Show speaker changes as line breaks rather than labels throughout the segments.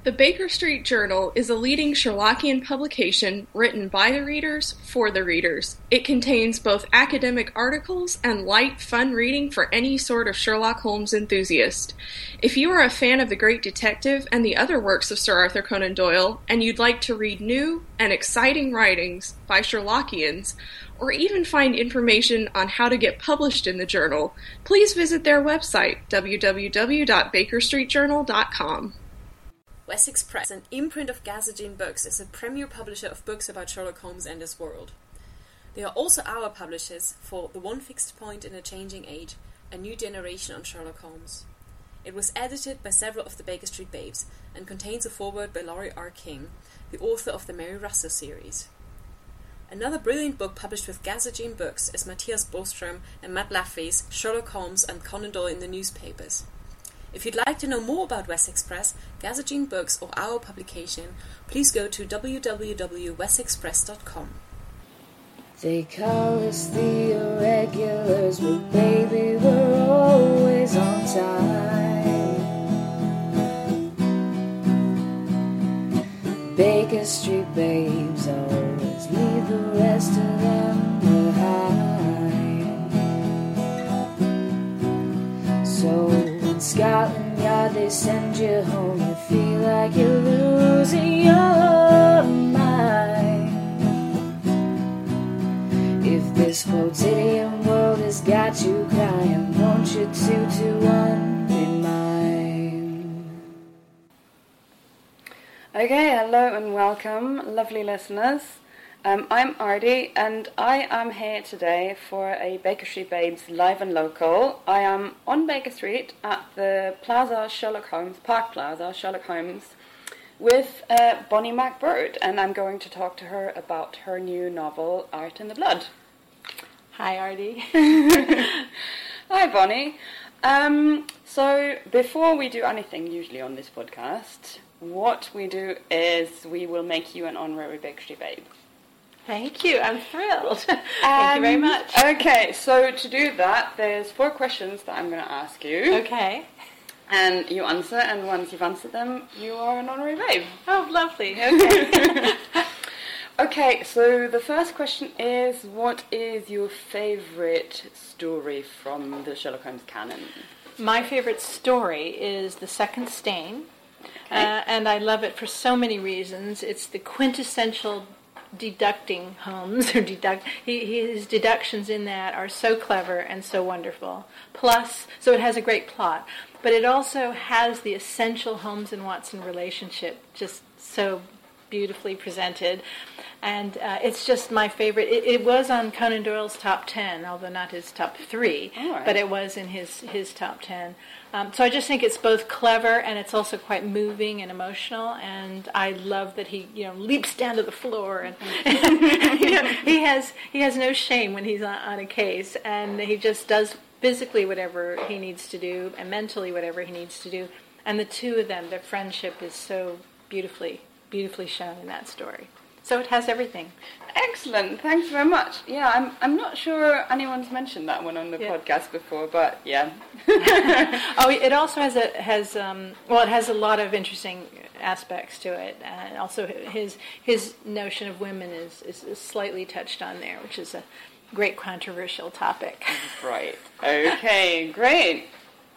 The Baker Street Journal is a leading Sherlockian publication written by the readers for the readers. It contains both academic articles and light, fun reading for any sort of Sherlock Holmes enthusiast. If you are a fan of The Great Detective and the other works of Sir Arthur Conan Doyle, and you'd like to read new and exciting writings by Sherlockians, or even find information on how to get published in the journal, please visit their website, www.bakerstreetjournal.com.
Wessex Press, an imprint of Gazagine Books, is a premier publisher of books about Sherlock Holmes and his world. They are also our publishers for The One Fixed Point in a Changing Age, a new generation on Sherlock Holmes. It was edited by several of the Baker Street Babes and contains a foreword by Laurie R. King, the author of the Mary Russell series. Another brilliant book published with Gazagine Books is Matthias Bostrom and Matt Laffey's Sherlock Holmes and Conan Doyle in the Newspapers. If you'd like to know more about Wessex Press, Gazagine Books, or our publication, please go to www.wessexpress.com.
They call us the irregulars, but baby, we're always on time. Baker Street babes always leave the rest of them behind. So in Scotland Yard they send you home, you feel like you're losing your mind. If this quotidian world has got you crying, won't you 221 be mine?
Okay, hello and welcome, lovely listeners. I'm Ardy, and I am here today for a Baker Street Babes live and local. I am on Baker Street at the Plaza Sherlock Holmes, Park Plaza Sherlock Holmes, with Bonnie MacBird, and I'm going to talk to her about her new novel, Art in the Blood.
Hi, Ardy.
Hi, Bonnie. So before we do anything usually on this podcast, what we do is we will make you an honorary Baker Street Babe.
Thank you, I'm thrilled. Thank you very much.
Okay, so to do that, there's 4 questions that I'm going to ask you.
Okay.
And you answer, and once you've answered them, you are an honorary babe.
Oh, lovely. Okay.
Okay, so the first question is, what is your favourite story from the Sherlock Holmes canon?
My favourite story is The Second Stain, and I love it for so many reasons. It's the quintessential deducting Holmes, or his deductions in that are so clever and so wonderful. Plus, so it has a great plot, but it also has the essential Holmes and Watson relationship just so beautifully presented, and it's just my favorite. It was on Conan Doyle's top 10, although not his top 3,
right.
But it was in his top 10. So I just think it's both clever and it's also quite moving and emotional, and I love that he leaps down to the floor and he has no shame when he's on a case, and he just does physically whatever he needs to do and mentally whatever he needs to do, and the two of them, their friendship is so beautifully shown in that story. So it has everything.
Excellent, thanks very much. Yeah, I'm not sure anyone's mentioned that one on the podcast before, but yeah.
Oh, it also has it has a lot of interesting aspects to it, and also his notion of women is slightly touched on there, which is a great controversial topic.
Right. Okay, great.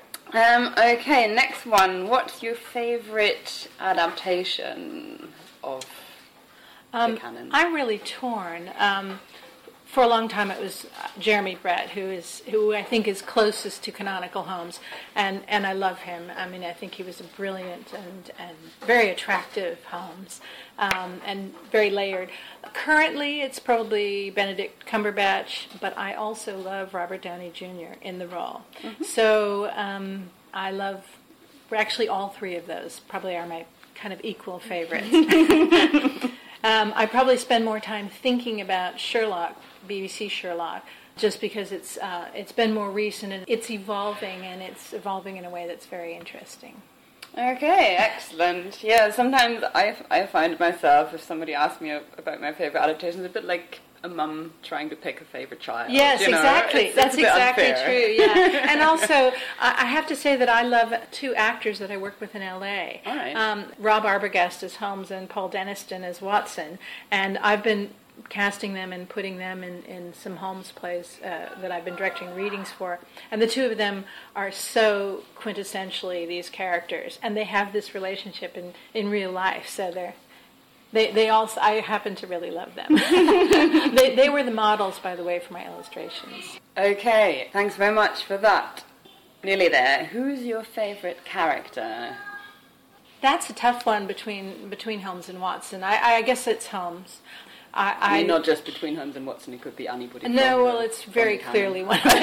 Okay, next one. What's your favourite adaptation of the canon?
I'm really torn. For a long time, it was Jeremy Brett, who I think is closest to canonical Holmes, and I love him. I mean, I think he was a brilliant and very attractive Holmes, and very layered. Currently, it's probably Benedict Cumberbatch, but I also love Robert Downey Jr. in the role. Mm-hmm. So I love, actually all 3 of those probably are my kind of equal favorites. I probably spend more time thinking about Sherlock, BBC Sherlock, just because it's been more recent and it's evolving in a way that's very interesting.
Okay, excellent. Yeah, sometimes I find myself, if somebody asks me about my favourite adaptations, a bit like a mum trying to pick a favorite child.
Yes, exactly. That's exactly
unfair.
true. Yeah, and also I have to say that I love 2 actors that I work with in L.A.
All right.
Rob Arbogast as Holmes and Paul Denniston as Watson, and I've been casting them and putting them in some Holmes plays that I've been directing readings for, and the 2 of them are so quintessentially these characters, and they have this relationship in real life. So they also, I happen to really love them. They were the models, by the way, for my illustrations.
Okay, thanks very much for that. Nearly there. Who's your favourite character?
That's a tough one between Holmes and Watson. I guess it's Holmes.
I mean, not just between Holmes and Watson, it could be anybody.
No, well, it's very clearly one of them.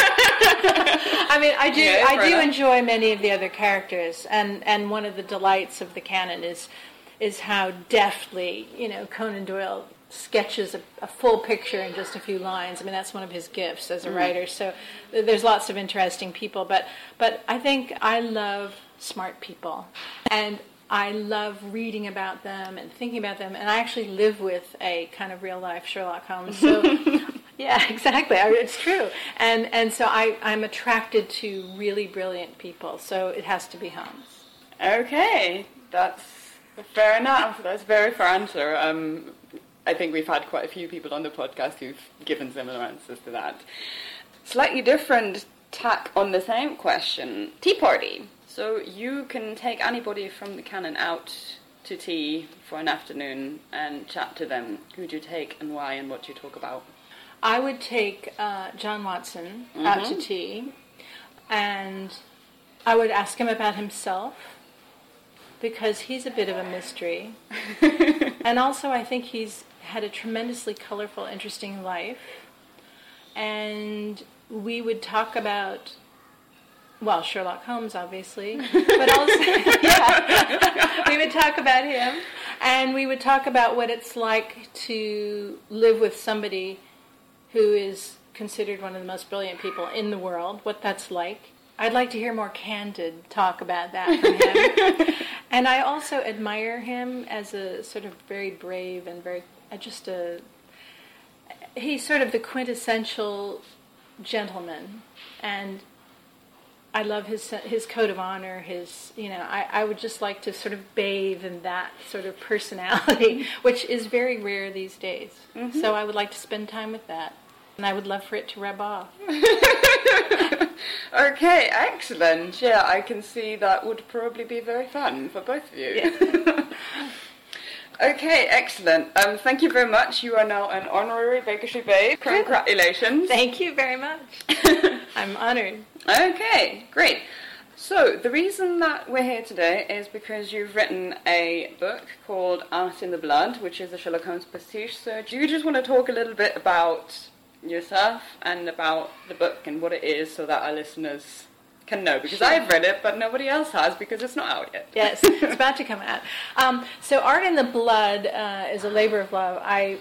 I mean, I do enjoy many of the other characters, and one of the delights of the canon is how deftly, Conan Doyle sketches a full picture in just a few lines. I mean, that's one of his gifts as a writer. So there's lots of interesting people, but I think I love smart people, and I love reading about them and thinking about them, and I actually live with a kind of real-life Sherlock Holmes. So, yeah, exactly. It's true. And so I'm attracted to really brilliant people, so it has to be Holmes.
Okay, that's fair enough. That's a very fair answer. I think we've had quite a few people on the podcast who've given similar answers to that. Slightly different tack on the same question. Tea party. So you can take anybody from the canon out to tea for an afternoon and chat to them. Who do you take and why and what do you talk about?
I would take John Watson out to tea, and I would ask him about himself, because he's a bit of a mystery. And also I think he's had a tremendously colorful, interesting life. And we would talk about, well, Sherlock Holmes, obviously, but also, we would talk about him, and we would talk about what it's like to live with somebody who is considered one of the most brilliant people in the world, what that's like. I'd like to hear more candid talk about that from him. And I also admire him as a sort of very brave and he's sort of the quintessential gentleman, and I love his code of honor. I would just like to sort of bathe in that sort of personality, which is very rare these days. Mm-hmm. So I would like to spend time with that, and I would love for it to rub off.
Okay, excellent. Yeah, I can see that would probably be very fun for both of you.
Yeah.
Okay, excellent. Thank you very much. You are now an honorary Baker Street Babe. Congratulations.
Thank you very much. I'm honored.
Okay, great. So, the reason that we're here today is because you've written a book called Art in the Blood, which is a Sherlock Holmes pastiche. So, do you just want to talk a little bit about yourself and about the book and what it is so that our listeners can know? Because sure. I've read it, but nobody else has because it's not out yet.
Yes, it's about to come out. So Art in the Blood is a labor of love.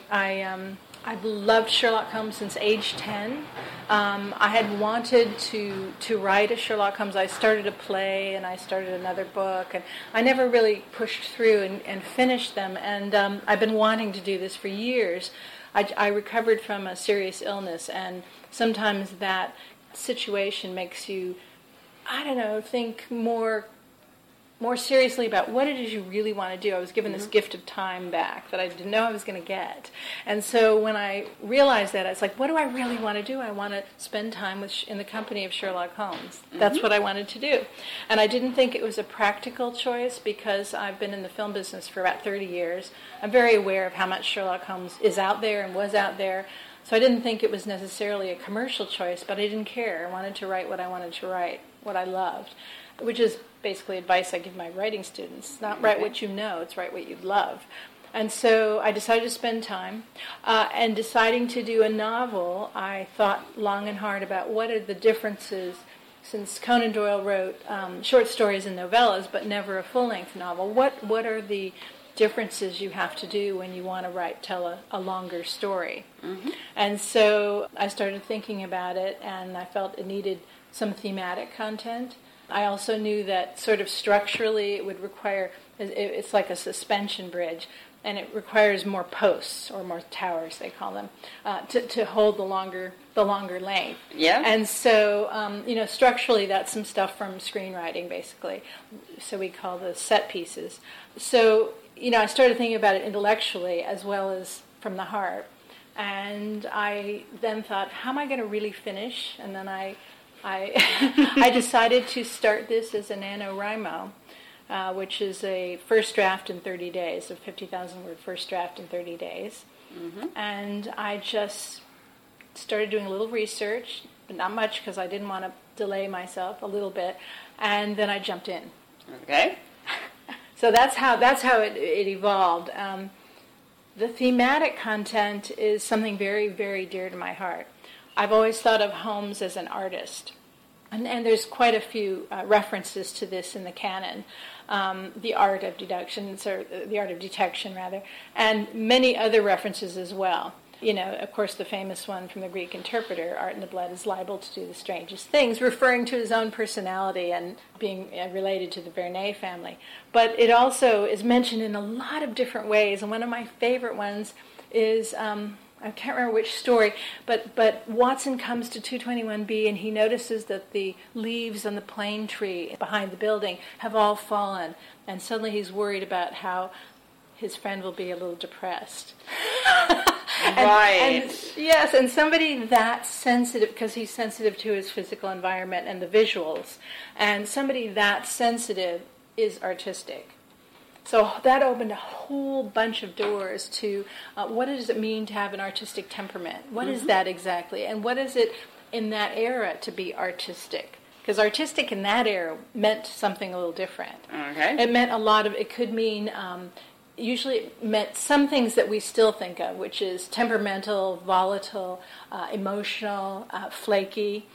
I've loved Sherlock Holmes since age 10. I had wanted to write a Sherlock Holmes. I started a play and I started another book, and I never really pushed through and finished them. And I've been wanting to do this for years. I recovered from a serious illness, and sometimes that situation makes you, think more seriously about what it is you really want to do. I was given this gift of time back that I didn't know I was going to get. And so when I realized that, it's like, what do I really want to do? I want to spend time in the company of Sherlock Holmes. That's what I wanted to do. And I didn't think it was a practical choice because I've been in the film business for about 30 years. I'm very aware of how much Sherlock Holmes is out there and was out there. So I didn't think it was necessarily a commercial choice, but I didn't care. I wanted to write what I wanted to write, what I loved, which is basically advice I give my writing students. It's not write what you know, it's write what you love. And so I decided to spend time. And deciding to do a novel, I thought long and hard about what are the differences, since Conan Doyle wrote short stories and novellas, but never a full-length novel. What are the differences you have to do when you want to tell a longer story? Mm-hmm. And so I started thinking about it, and I felt it needed some thematic content. I also knew that sort of structurally it would require, it's like a suspension bridge. and it requires more posts or more towers, they call them, to hold the longer length.
Yeah.
And so, structurally, that's some stuff from screenwriting, basically. So we call those set pieces. So, I started thinking about it intellectually as well as from the heart. And I then thought, how am I going to really finish? And then I decided to start this as a NaNoWriMo, which is a first draft in 30 days, a 50,000 word first draft in 30 days. Mm-hmm. And I just started doing a little research, but not much because I didn't want to delay myself a little bit. And then I jumped in.
Okay.
So that's how it evolved. The thematic content is something very, very dear to my heart. I've always thought of Holmes as an artist. And there's quite a few references to this in the canon. The art of detection, and many other references as well. Of course, the famous one from the Greek interpreter, Art in the Blood is liable to do the strangest things, referring to his own personality and being related to the Vernet family. But it also is mentioned in a lot of different ways, and one of my favorite ones is, I can't remember which story, but Watson comes to 221B and he notices that the leaves on the plane tree behind the building have all fallen, and suddenly he's worried about how his friend will be a little depressed.
Right.
And somebody that sensitive, because he's sensitive to his physical environment and the visuals, and somebody that sensitive is artistic. So that opened a whole bunch of doors to what does it mean to have an artistic temperament? What is that exactly? And what is it in that era to be artistic? Because artistic in that era meant something a little different.
Okay.
It meant it could mean, usually it meant some things that we still think of, which is temperamental, volatile, emotional, flaky.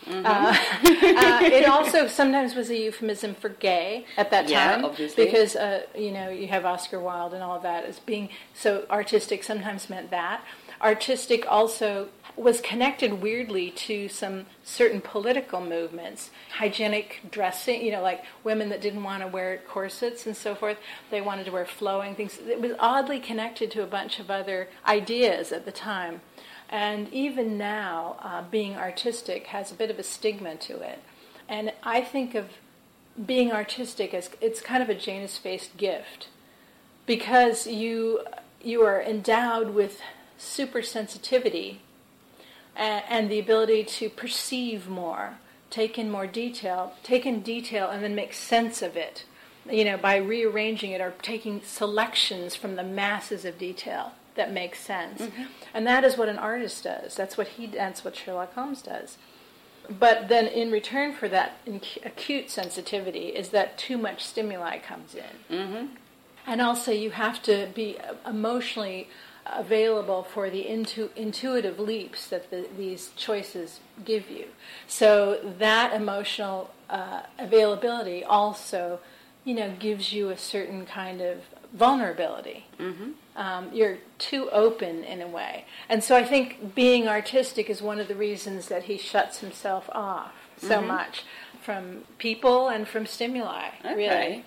It also sometimes was a euphemism for gay at that time.
Yeah, obviously.
Because, you have Oscar Wilde and all of that as being, so artistic sometimes meant that. Artistic also was connected weirdly to some certain political movements, hygienic dressing, like women that didn't want to wear corsets and so forth, they wanted to wear flowing things. It was oddly connected to a bunch of other ideas at the time. And even now, being artistic has a bit of a stigma to it. And I think of being artistic as it's kind of a Janus-faced gift, because you are endowed with super sensitivity and the ability to perceive more, take in detail, and then make sense of it, by rearranging it or taking selections from the masses of detail that make sense. Mm-hmm. And that is what an artist does. That's what Sherlock Holmes does. But then in return for that acute sensitivity is that too much stimuli comes in. Mm-hmm. And also you have to be emotionally available for the intuitive leaps that these choices give you. So that emotional availability also, gives you a certain kind of vulnerability. Mm-hmm. You're too open in a way. And so I think being artistic is one of the reasons that he shuts himself off so much from people and from stimuli, really.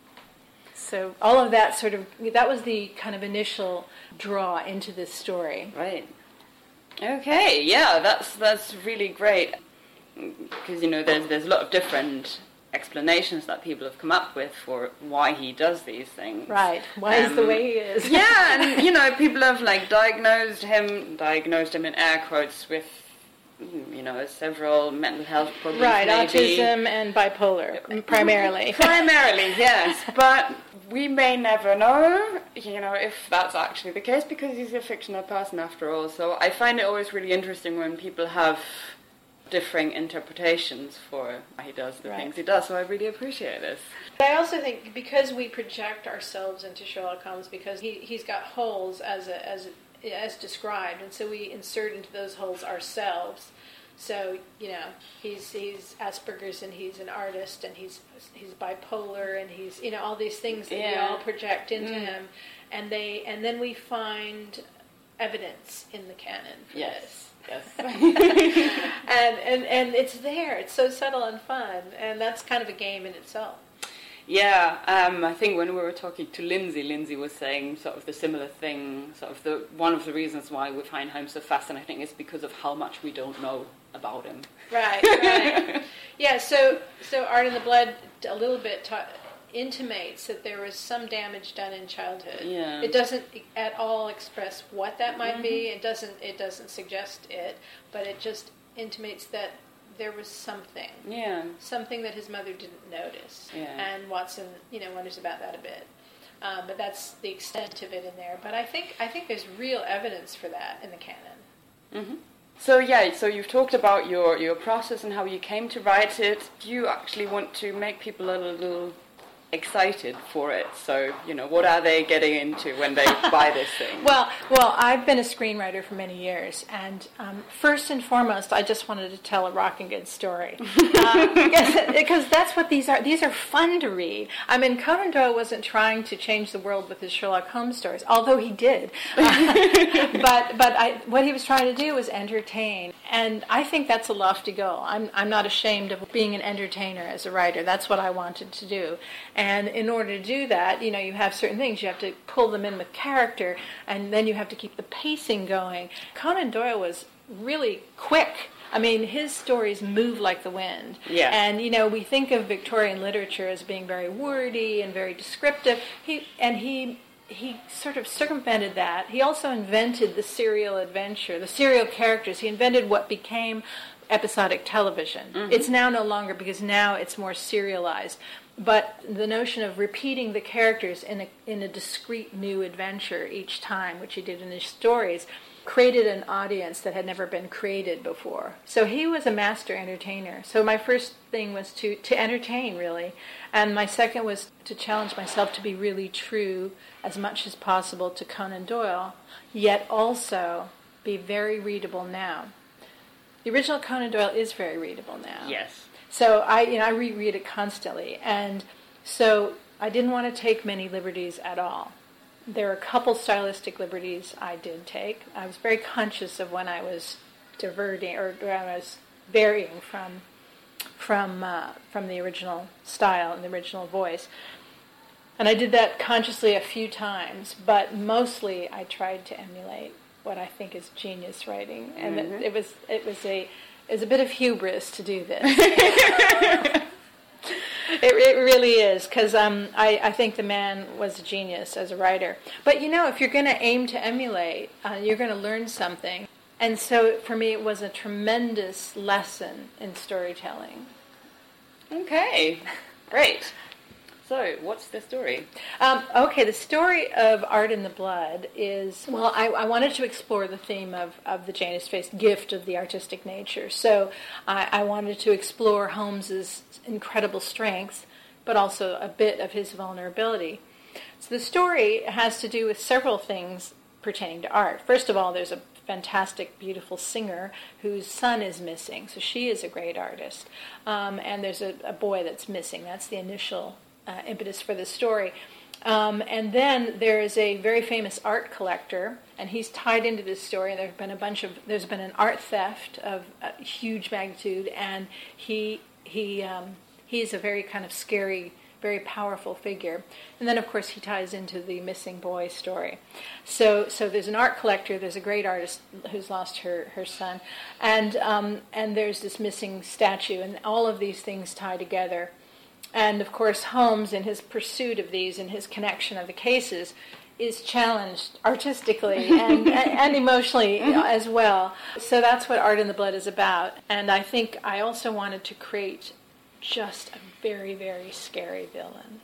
So all of that that was the kind of initial draw into this story.
Right. Okay, yeah, that's really great. Because, there's a lot of different explanations that people have come up with for why he does these things.
Right. Why he's the way he is.
Yeah, and, people have, diagnosed him in air quotes with, several mental health problems.
Right,
maybe.
autism and bipolar, primarily.
Primarily, yes. But we may never know, if that's actually the case, because he's a fictional person after all. So I find it always really interesting when people have differing interpretations for why he does the things he does. So I really appreciate this.
I also think because we project ourselves into Sherlock Holmes, because he's got holes as described, and so we insert into those holes ourselves. So he's Asperger's, and he's an artist, and he's bipolar, and he's all these things that we all project into him, and then we find evidence in the canon for this.
Yes.
and it's there. It's so subtle and fun, and that's kind of a game in itself.
Yeah, I think when we were talking to Lindsay was saying sort of the similar thing. Sort of one of the reasons why we find Holmes so fascinating is because of how much we don't know about him.
Right. Yeah. So Art in the Blood a little bit intimates that there was some damage done in childhood.
Yeah.
It doesn't at all express what that might be. It doesn't suggest it, but it just intimates that there was something.
Yeah.
Something that his mother didn't notice.
Yeah.
And Watson, wonders about that a bit. But that's the extent of it in there. But I think there's real evidence for that in the canon.
Mm-hmm. So you've talked about your process and how you came to write it. Do you actually want to make people a little excited for it? So, what are they getting into when they buy this thing?
Well, I've been a screenwriter for many years, and first and foremost, I just wanted to tell a rocking good story. Because that's what these are. These are fun to read. I mean, Conan Doyle wasn't trying to change the world with his Sherlock Holmes stories, although he did. But what he was trying to do was entertain, and I think that's a lofty goal. I'm not ashamed of being an entertainer as a writer. That's what I wanted to do. And in order to do that, you have certain things. You have to pull them in with character, and then you have to keep the pacing going. Conan Doyle was really quick. I mean, his stories move like the wind.
Yeah.
And, we think of Victorian literature as being very wordy and very descriptive. He sort of circumvented that. He also invented the serial adventure, the serial characters. He invented what became episodic television. Mm-hmm. It's now no longer, because now it's more serialized. But the notion of repeating the characters in a discrete new adventure each time, which he did in his stories, created an audience that had never been created before. So he was a master entertainer. So my first thing was to entertain, really. And my second was to challenge myself to be really true as much as possible to Conan Doyle, yet also be very readable now. The original Conan Doyle is very readable now.
Yes.
So I reread it constantly, and so I didn't want to take many liberties at all. There are a couple stylistic liberties I did take. I was very conscious of when I was diverting or when I was varying from the original style and the original voice, and I did that consciously a few times. But mostly, I tried to emulate what I think is genius writing, and it was a bit of hubris to do this. It really is, because I think the man was a genius as a writer. But if you're going to aim to emulate, you're going to learn something. And so for me, it was a tremendous lesson in storytelling.
Okay, great. So, what's the story?
Okay, the story of Art in the Blood is, I wanted to explore the theme of the Janus-faced gift of the artistic nature. So I wanted to explore Holmes's incredible strengths, but also a bit of his vulnerability. So the story has to do with several things pertaining to art. First of all, there's a fantastic, beautiful singer whose son is missing. So she is a great artist. And there's a boy that's missing. That's the initial impetus for the story. And then there is a very famous art collector, and he's tied into this story. There's been an art theft of huge magnitude, and he's a very kind of scary, very powerful figure. And then, of course, he ties into the missing boy story. So there's an art collector, there's a great artist who's lost her son, and there's this missing statue, and all of these things tie together. And, of course, Holmes, in his pursuit of these, in his connection of the cases, is challenged artistically and emotionally as well. So that's what Art in the Blood is about. And I think I also wanted to create just a very, very scary villain.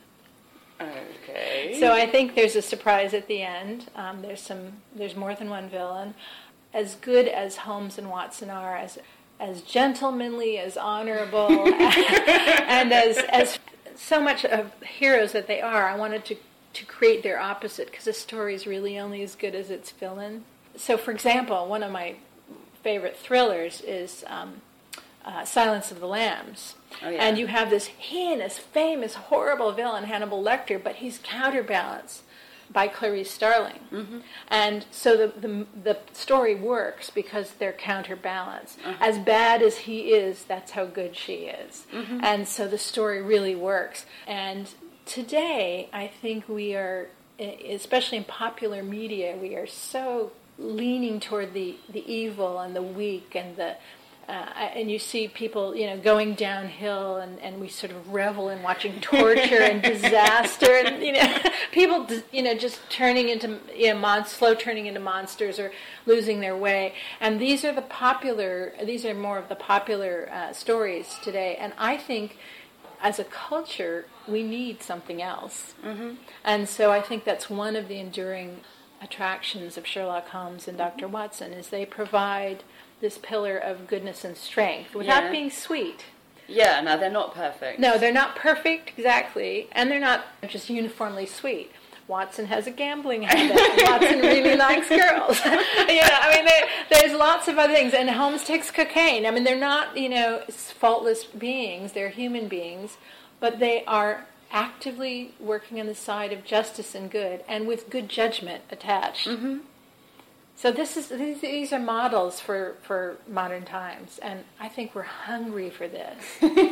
Okay.
So I think there's a surprise at the end. There's more than one villain. As good as Holmes and Watson are, as gentlemanly, as honorable, and as so much of heroes that they are, I wanted to create their opposite, because a story is really only as good as its villain. So, for example, one of my favorite thrillers is Silence of the Lambs.
Oh, yeah.
And you have this heinous, famous, horrible villain, Hannibal Lecter, but he's counterbalanced by Clarice Starling. Mm-hmm. And so the story works because they're counterbalanced. Uh-huh. As bad as he is, that's how good she is. Mm-hmm. And so the story really works. And today, I think we are, especially in popular media, we are so leaning toward the evil and the weak and and you see people, going downhill, and we sort of revel in watching torture and disaster, and people, just turning into, slow turning into monsters or losing their way. And these are more of the popular stories today. And I think, as a culture, we need something else. Mm-hmm. And so I think that's one of the enduring attractions of Sherlock Holmes and Dr. Watson, is they provide this pillar of goodness and strength without being sweet.
Yeah, no, they're not perfect.
No, they're not perfect, exactly, and they're not just uniformly sweet. Watson has a gambling habit. Watson really likes girls. There's lots of other things, and Holmes takes cocaine. I mean, they're not, faultless beings. They're human beings, but they are actively working on the side of justice and good, and with good judgment attached. Mm-hmm. So these are models for modern times, and I think we're hungry for this.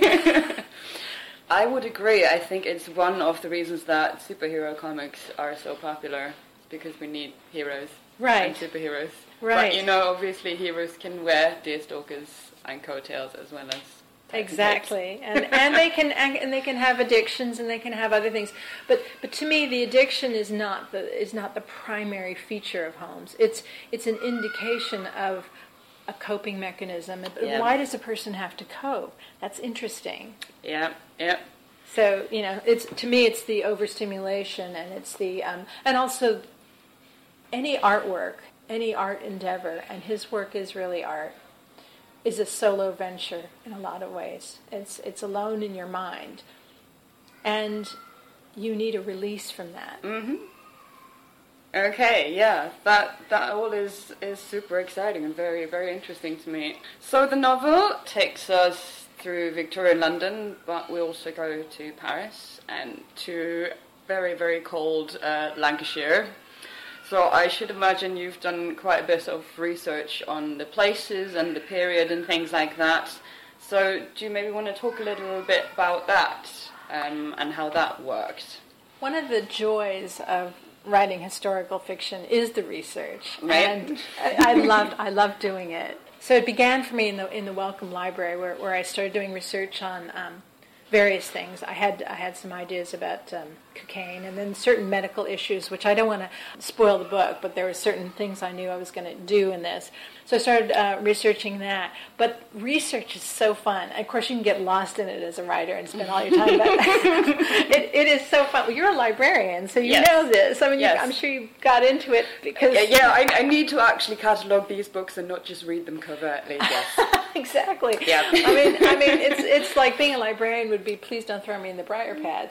I would agree. I think it's one of the reasons that superhero comics are so popular. It's because we need heroes and superheroes.
Right.
But, obviously heroes can wear deerstalkers and coattails as well as...
Exactly, and they can have addictions, and they can have other things, but to me the addiction is not the primary feature of Holmes. It's an indication of a coping mechanism. Yeah. Why does a person have to cope? That's interesting.
Yeah.
So to me it's the overstimulation, and it's the and also any artwork, any art endeavor, and his work is really art, is a solo venture in a lot of ways. It's alone in your mind, and you need a release from that.
Mm-hmm. Okay, yeah, that all is super exciting and very, very interesting to me. So the novel takes us through Victorian London, but we also go to Paris and to very, very cold Lancashire. So I should imagine you've done quite a bit of research on the places and the period and things like that. So do you maybe want to talk a little bit about that and how that worked?
One of the joys of writing historical fiction is the research,
right.
And I loved doing it. So it began for me in the Wellcome Library, where I started doing research on various things. I had some ideas about cocaine, and then certain medical issues, which I don't want to spoil the book, but there were certain things I knew I was going to do in this. So I started researching that. But research is so fun. Of course, you can get lost in it as a writer and spend all your time. But it is so fun. Well, you're a librarian, so you know this. I mean,
yes.
I'm sure you got into it because...
I need to actually catalogue these books and not just read them cover at least, yes.
Exactly.
Yeah.
I mean, it's like being a librarian would be, please don't throw me in the briar patch,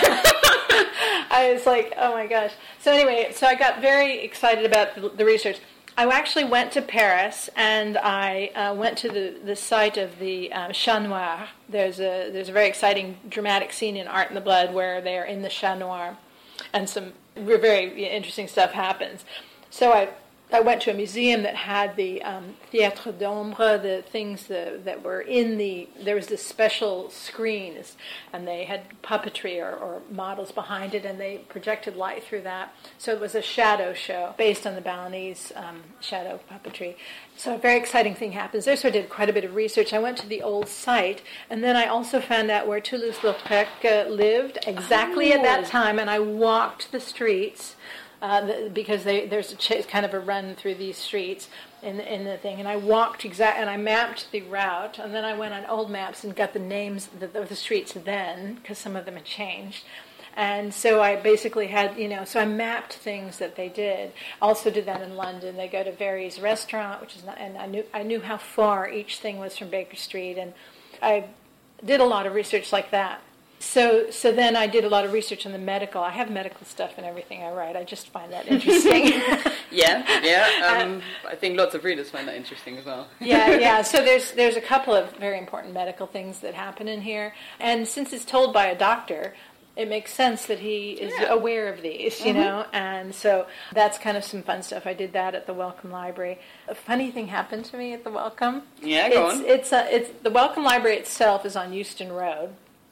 I was like, oh my gosh. So anyway, so I got very excited about the research. I actually went to Paris, and I went to the site of the Chat Noir. There's a very exciting dramatic scene in Art in the Blood where they are in the Chat Noir, and some very interesting stuff happens. So I went to a museum that had the Théâtre d'Ombre, the things that were there was this special screens, and they had puppetry or models behind it, and they projected light through that. So it was a shadow show based on the Balinese shadow puppetry. So a very exciting thing happens there, so I did quite a bit of research. I went to the old site, and then I also found out where Toulouse-Lautrec lived exactly at that time, and I walked the streets, because there's kind of a run through these streets in the thing, and I walked and I mapped the route, and then I went on old maps and got the names of the streets then, because some of them had changed, and so I basically had, so I mapped things that they did. Also did that in London. They go to Very's restaurant, which is not, and I knew how far each thing was from Baker Street, and I did a lot of research like that. So then I did a lot of research on the medical. I have medical stuff in everything I write. I just find that interesting.
Yeah. I think lots of readers find that interesting as well.
Yeah. So there's a couple of very important medical things that happen in here. And since it's told by a doctor, it makes sense that he is aware of these, And so that's kind of some fun stuff. I did that at the Wellcome Library. A funny thing happened to me at the Wellcome.
Yeah, go on.
It's the Wellcome Library itself is on Euston Road.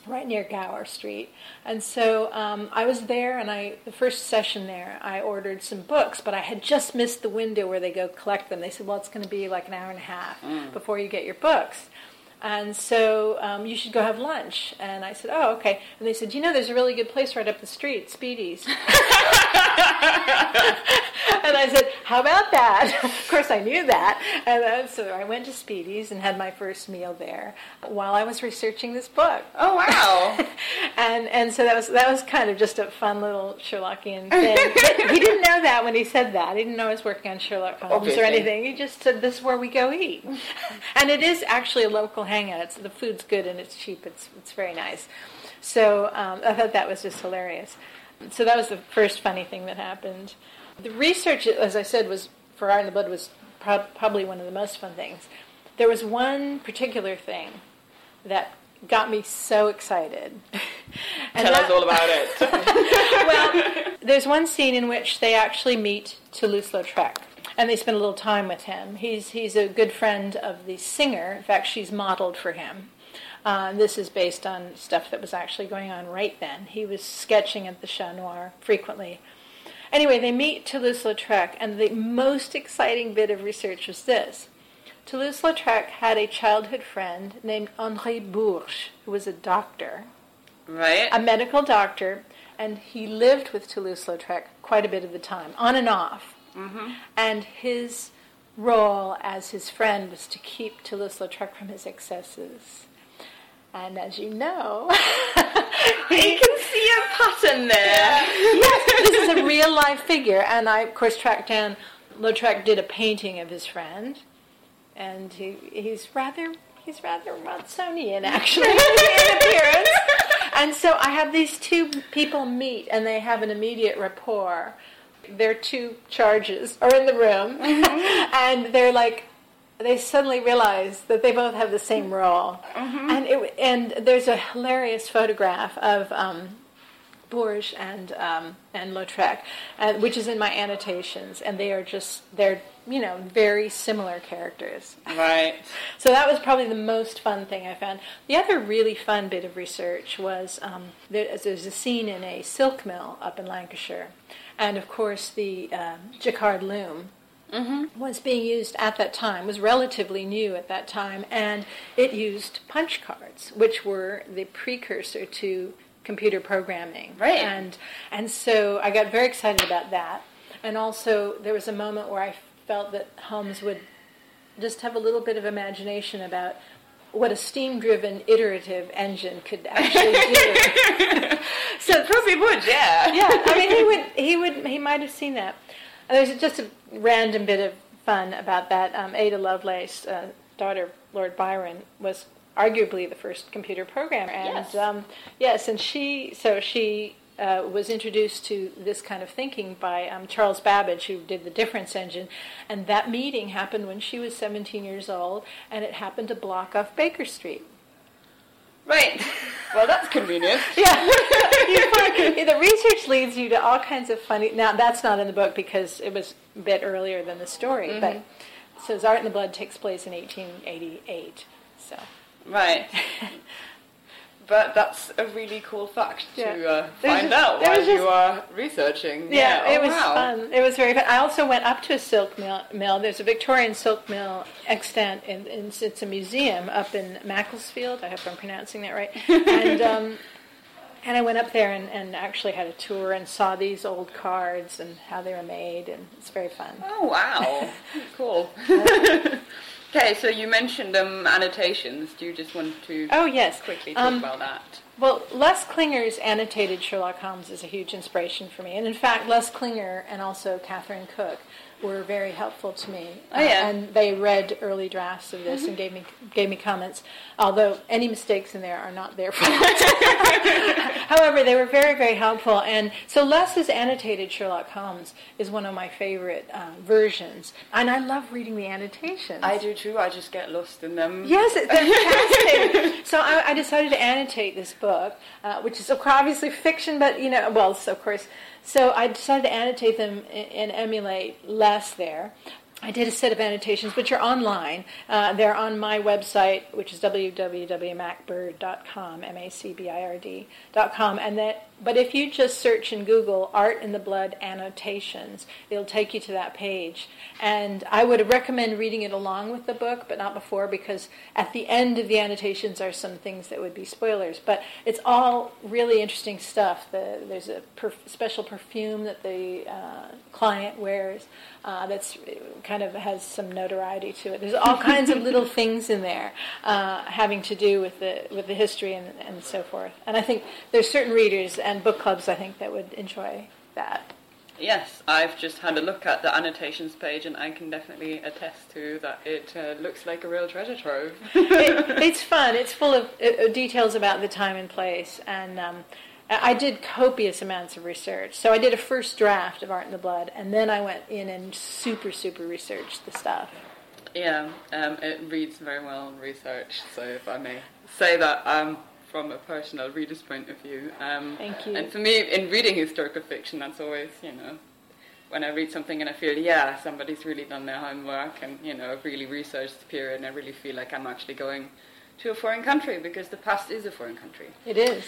right near Gower Street. And so I was there, and the first session there, I ordered some books, but I had just missed the window where they go collect them. They said, well, it's going to be like an hour and a half before you get your books. And so you should go have lunch. And I said, oh, okay. And they said, there's a really good place right up the street, Speedy's. And I said, how about that? Of course, I knew that. And so I went to Speedy's and had my first meal there while I was researching this book.
Oh, wow.
and so that was kind of just a fun little Sherlockian thing. But he didn't know that when he said that. He didn't know I was working on Sherlock Holmes
Obviously.
or anything. He just said, this is where we go eat. And it is actually a local hangout. The food's good and it's cheap. It's very nice. So I thought that was just hilarious. So that was the first funny thing that happened. The research, as I said, was for Art in the Blood was probably one of the most fun things. There was one particular thing that got me so excited.
Tell us all about it.
Well, there's one scene in which they actually meet Toulouse-Lautrec, and they spend a little time with him. He's a good friend of the singer. In fact, she's modeled for him. This is based on stuff that was actually going on right then. He was sketching at the Chat Noir frequently. Anyway, they meet Toulouse-Lautrec, and the most exciting bit of research was this. Toulouse-Lautrec had a childhood friend named Henri Bourges, who was a doctor.
Right.
A medical doctor, and he lived with Toulouse-Lautrec quite a bit of the time, on and off. Mm-hmm. And his role as his friend was to keep Toulouse-Lautrec from his excesses. And as you know...
You can see a pattern there.
Yes, this is a real-life figure. And I, of course, tracked down... Lautrec did a painting of his friend. And he's rather Watsonian, actually, in appearance. And so I have these two people meet, and they have an immediate rapport. Their two charges are in the room, and they're like... They suddenly realize that they both have the same role, and there's a hilarious photograph of Bourges and Lautrec, which is in my annotations, and they're very similar characters.
Right.
So that was probably the most fun thing I found. The other really fun bit of research was there's a scene in a silk mill up in Lancashire, and of course the jacquard loom. Mm-hmm. Was being used at that time, was relatively new at that time, and it used punch cards, which were the precursor to computer programming.
Right.
And so I got very excited about that. And also there was a moment where I felt that Holmes would just have a little bit of imagination about what a steam-driven iterative engine could actually do.
So probably would, yeah.
Yeah, I mean, he might have seen that. There's just a random bit of fun about that. Ada Lovelace, daughter of Lord Byron, was arguably the first computer programmer. And
yes,
and she was introduced to this kind of thinking by Charles Babbage, who did the Difference Engine. And that meeting happened when she was 17 years old, and it happened to block off Baker Street.
Right. Well, that's convenient.
Yeah. The research leads you to all kinds of funny... Now, that's not in the book because it was a bit earlier than the story, but it says Art in the Blood takes place in 1888. So.
Right. But that's a really cool fact to find
out
while you are researching.
Yeah, it was fun. It was very fun. I also went up to a silk mill. There's a Victorian silk mill extant, it's a museum up in Macclesfield. I hope I'm pronouncing that right. And I went up there and actually had a tour and saw these old cards and how they were made, and it's very fun.
Oh, wow. Cool. Okay, so you mentioned annotations. Do you just want to quickly talk about that?
Well, Les Klinger's annotated Sherlock Holmes is a huge inspiration for me. And in fact, Les Klinger and also Catherine Cook were very helpful to me.
Oh, yeah.
And they read early drafts of this and gave me comments, although any mistakes in there are not their fault. However, they were very, very helpful. And so Les's annotated Sherlock Holmes is one of my favorite versions. And I love reading the annotations.
I do too. I just get lost in them.
Yes, they're fascinating. So I decided to annotate this book, which is obviously fiction, but, of course. So I decided to annotate them and emulate Les there. I did a set of annotations, which are online. They're on my website, which is www.macbird.com, MACBIRD.com. But if you just search in Google Art in the Blood annotations, it'll take you to that page. And I would recommend reading it along with the book, but not before, because at the end of the annotations are some things that would be spoilers. But it's all really interesting stuff. There's a special perfume that the client wears that's kind of has some notoriety to it. There's all kinds of little things in there having to do with the history and so forth. And I think there's certain readers and book clubs, I think, that would enjoy that.
Yes, I've just had a look at the annotations page, and I can definitely attest to that it looks like a real treasure trove.
It's fun. It's full of details about the time and place, and I did copious amounts of research. So I did a first draft of Art in the Blood, and then I went in and super researched the stuff.
Yeah, it reads very well researched, so if I may say that from a personal reader's point of view.
Thank you.
And for me, in reading historical fiction, that's always, when I read something and I feel, yeah, somebody's really done their homework and, really researched the period, and I really feel like I'm actually going to a foreign country, because the past is a foreign country.
It is.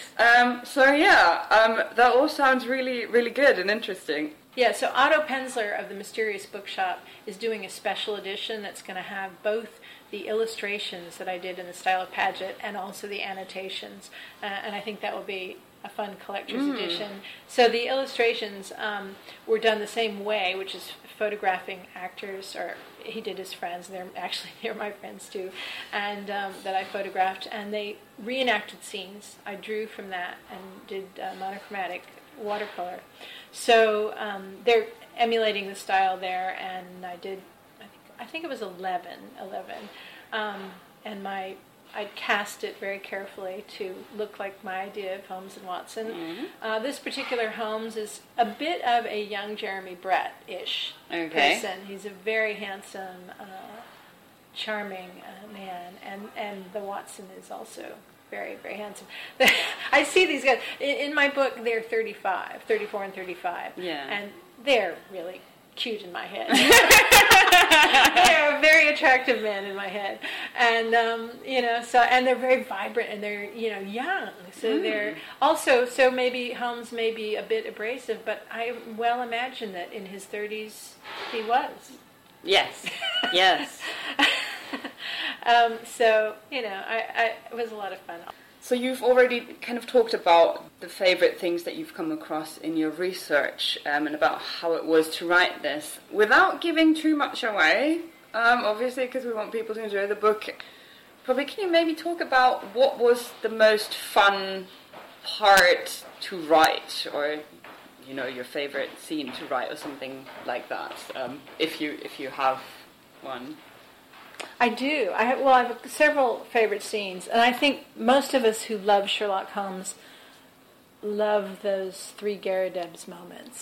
That all sounds really, really good and interesting.
Yeah, so Otto Penzler of the Mysterious Bookshop is doing a special edition that's going to have both the illustrations that I did in the style of Paget and also the annotations. And I think that will be a fun collector's edition. So the illustrations were done the same way, which is photographing actors, or he did his friends, and they're my friends too, and that I photographed, and they reenacted scenes. I drew from that and did monochromatic watercolor. So they're emulating the style there, and I did, I think it was 11, and I cast it very carefully to look like my idea of Holmes and Watson. Mm-hmm. This particular Holmes is a bit of a young Jeremy Brett-ish person. He's a very handsome, charming man, and the Watson is also very, very handsome. I see these guys. In my book, they're 34 and 35.
Yeah.
And they're really cute in my head. They're very attractive men in my head. And, and they're very vibrant, and they're, young. So they're also, so maybe Holmes may be a bit abrasive, but I well imagine that in his 30s he was.
Yes. Yes.
It was a lot of fun.
So you've already kind of talked about the favorite things that you've come across in your research and about how it was to write this. Without giving too much away, obviously, because we want people to enjoy the book, probably can you maybe talk about what was the most fun part to write, or your favorite scene to write, or something like that, if you have one?
I do. I have several favorite scenes, and I think most of us who love Sherlock Holmes love those 3 Garridebs moments.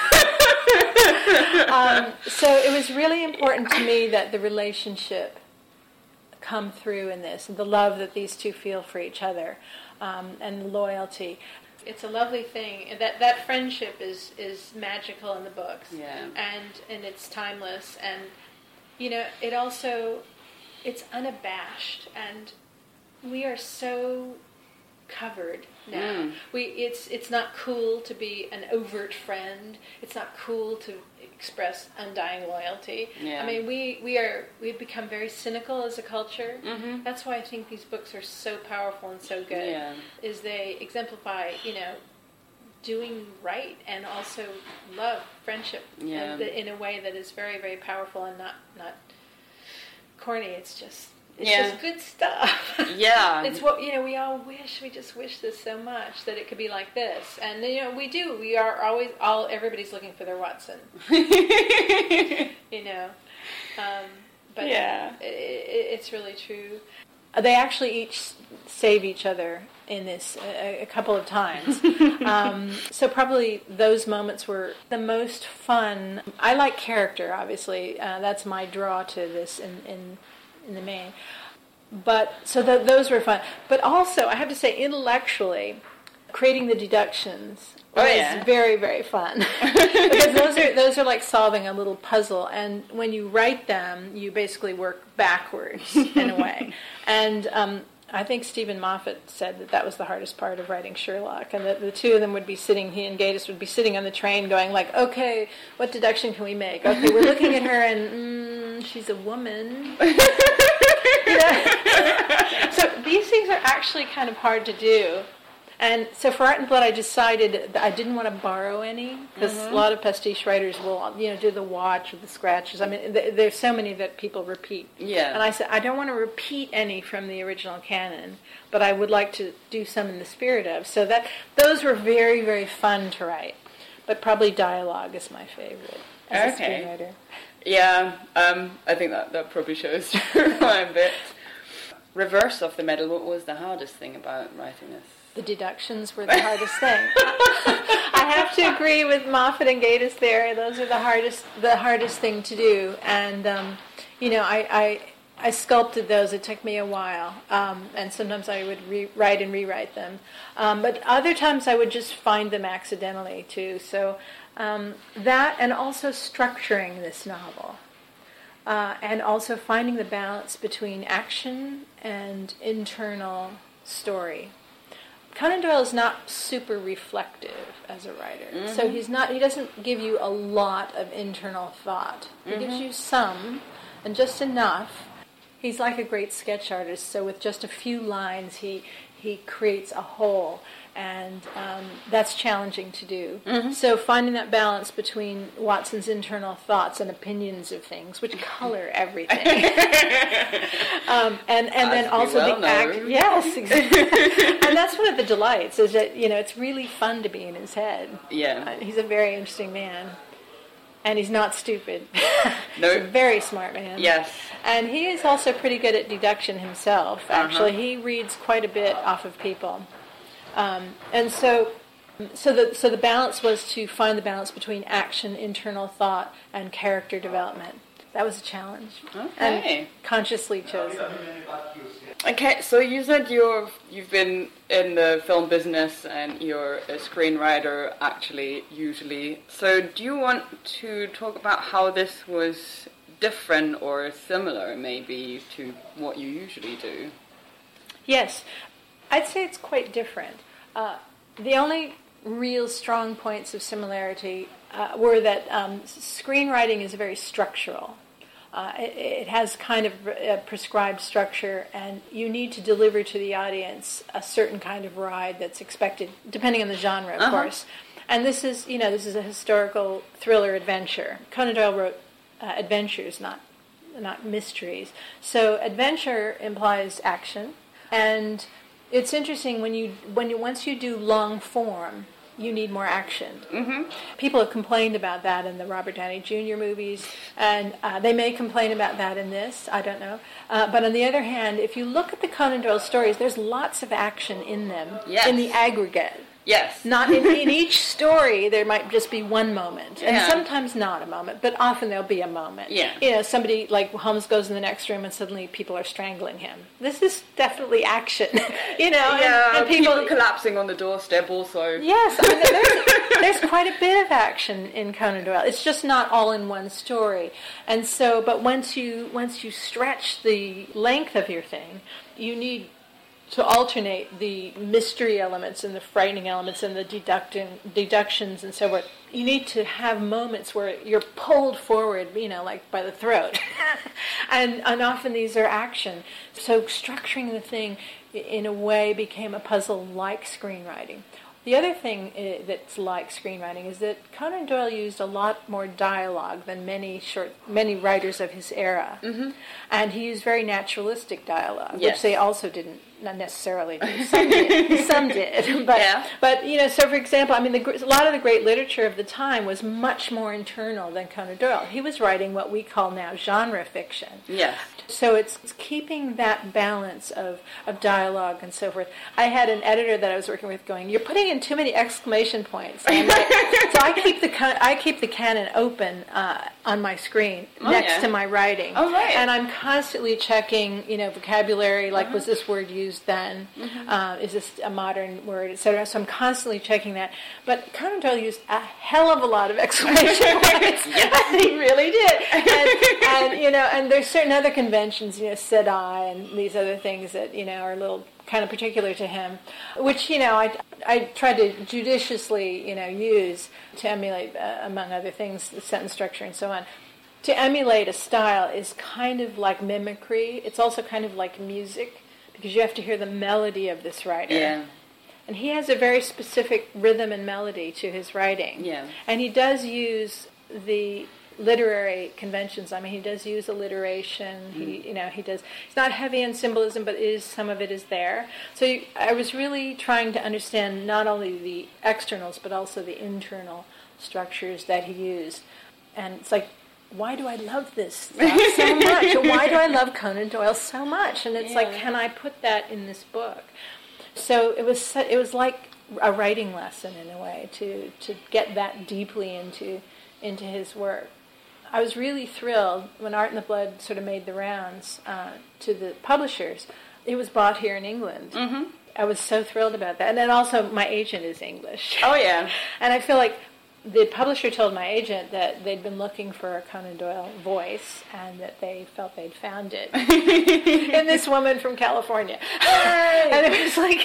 So it was really important to me that the relationship come through in this, and the love that these two feel for each other, and the loyalty. It's a lovely thing. That friendship is magical in the books, and it's timeless, and it also, it's unabashed, and we are so covered now. It's not cool to be an overt friend. It's not cool to express undying loyalty.
Yeah.
I mean, we've become very cynical as a culture.
Mm-hmm.
That's why I think these books are so powerful and so good.
Yeah.
Is they exemplify, doing right and also love, friendship, in a way that is very, very powerful and not corny. It's just good stuff.
Yeah.
It's what we all wish. We just wish this so much, that it could be like this, and we do. We are always everybody's looking for their Watson. But it's really true. They actually each save each other in this a couple of times. So probably those moments were the most fun. I like character, obviously. That's my draw to this in the main. But so those were fun. But also, I have to say, intellectually, creating the deductions
Oh,
was
yeah.
very, very fun. Because those are like solving a little puzzle, and when you write them, you basically work backwards in a way. And I think Stephen Moffat said that was the hardest part of writing Sherlock, and that the two of them would be sitting, he and Gatiss would be sitting on the train going like, okay, what deduction can we make? Okay, we're looking at her and she's a woman. So these things are actually kind of hard to do. And so for Art and Blood, I decided that I didn't want to borrow any, because a lot of pastiche writers will, do the watch or the scratches. I mean, there's so many that people repeat.
Yeah.
And I said, I don't want to repeat any from the original canon, but I would like to do some in the spirit of. So those were very, very fun to write. But probably dialogue is my favorite as a screenwriter.
Yeah, I think that probably shows quite a bit. Reverse of the medal, what was the hardest thing about writing this?
The deductions were the hardest thing. I have to agree with Moffat and Gatiss there. Those are the hardest thing to do. And I sculpted those. It took me a while, and sometimes I would write and rewrite them. But other times I would just find them accidentally too. So that, and also structuring this novel, and also finding the balance between action and internal story. Conan Doyle is not super reflective as a writer, so he doesn't give you a lot of internal thought. He gives you some, and just enough. He's like a great sketch artist, so with just a few lines he creates a whole, and that's challenging to do. So finding that balance between Watson's internal thoughts and opinions of things, which color everything, and then also the act. Yes, exactly. And that's one of the delights, is that it's really fun to be in his head.
Yeah,
He's a very interesting man. And he's not stupid.
No.
He's a very smart man.
Yes.
And he is also pretty good at deduction himself, actually. He reads quite a bit off of people. And so the balance was to find the balance between action, internal thought, and character development. That was a challenge.
Okay.
And consciously chosen.
Okay, so you said you've been in the film business and you're a screenwriter, actually, usually. So do you want to talk about how this was different or similar, maybe, to what you usually do?
Yes, I'd say it's quite different. The only real strong points of similarity were that screenwriting is very structural. It has kind of a prescribed structure, and you need to deliver to the audience a certain kind of ride that's expected, depending on the genre, of course. And this is a historical thriller adventure. Conan Doyle wrote adventures, not mysteries. So adventure implies action, and it's interesting once you do long form, you need more action. People have complained about that in the Robert Downey Jr. movies, and they may complain about that in this, I don't know. But on the other hand, if you look at the Conan Doyle stories, there's lots of action in them, in the aggregate.
Yes.
Not in each story, there might just be one moment, and sometimes not a moment, but often there'll be a moment.
Yeah.
Somebody like Holmes goes in the next room and suddenly people are strangling him. This is definitely action,
and people collapsing on the doorstep also.
Yes, I mean, there's quite a bit of action in Conan Doyle. It's just not all in one story, and so, but once you stretch the length of your thing, you need to alternate the mystery elements and the frightening elements and the deductions and so forth. You need to have moments where you're pulled forward, like by the throat. and often these are action. So structuring the thing in a way became a puzzle like screenwriting. The other thing that's like screenwriting is that Conan Doyle used a lot more dialogue than many writers of his era. And he used very naturalistic dialogue, which they also didn't necessarily do. Some did. But so for example, I mean, a lot of the great literature of the time was much more internal than Conan Doyle. He was writing what we call now genre fiction.
Yes.
So it's keeping that balance of dialogue and so forth. I had an editor that I was working with going, "You're putting in too many exclamation points." And so I keep the canon open on my screen next to my writing.
Oh, right.
And I'm constantly checking, vocabulary, like was this word used then? Is this a modern word, etc. So I'm constantly checking that. But Conan Doyle used a hell of a lot of exclamation points. He really did. And there's certain other conventions, said I, and these other things that, are a little kind of particular to him, which, I try to judiciously, use to emulate, among other things, the sentence structure and so on. To emulate a style is kind of like mimicry. It's also kind of like music, because you have to hear the melody of this writer.
Yeah.
And he has a very specific rhythm and melody to his writing.
Yeah.
And he does use the literary conventions. I mean, he does use alliteration. He does. It's not heavy in symbolism, but some of it is there. So I was really trying to understand not only the externals, but also the internal structures that he used. And it's like, why do I love this stuff so much? Why do I love Conan Doyle so much? And it's like, can I put that in this book? So it was like a writing lesson in a way to get that deeply into his work. I was really thrilled when Art in the Blood sort of made the rounds to the publishers. It was bought here in England. Mm-hmm. I was so thrilled about that. And then also my agent is English.
Oh, yeah.
And I feel like the publisher told my agent that they'd been looking for a Conan Doyle voice and that they felt they'd found it in this woman from California. Hey. And it was like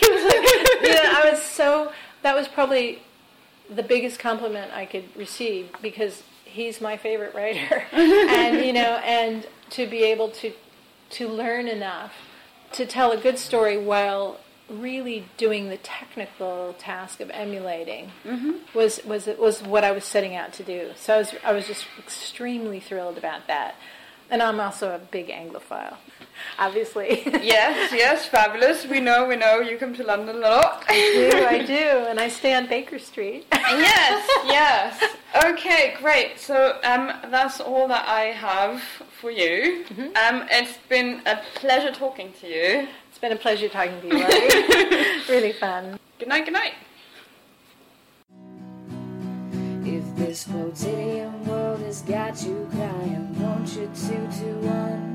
that was probably the biggest compliment I could receive, because he's my favorite writer. And to be able to learn enough to tell a good story while really doing the technical task of emulating was what I was setting out to do. So I was just extremely thrilled about that. And I'm also a big Anglophile, obviously.
Yes, fabulous. We know. You come to London a lot.
I do, and I stay on Baker Street.
Yes. Okay, great. So that's all that I have for you. Mm-hmm. It's been a pleasure talking to you.
It's been a pleasure talking to you, Laurie. Really fun.
Good night.
If this quotidian world has got you crying, won't you 2 to 1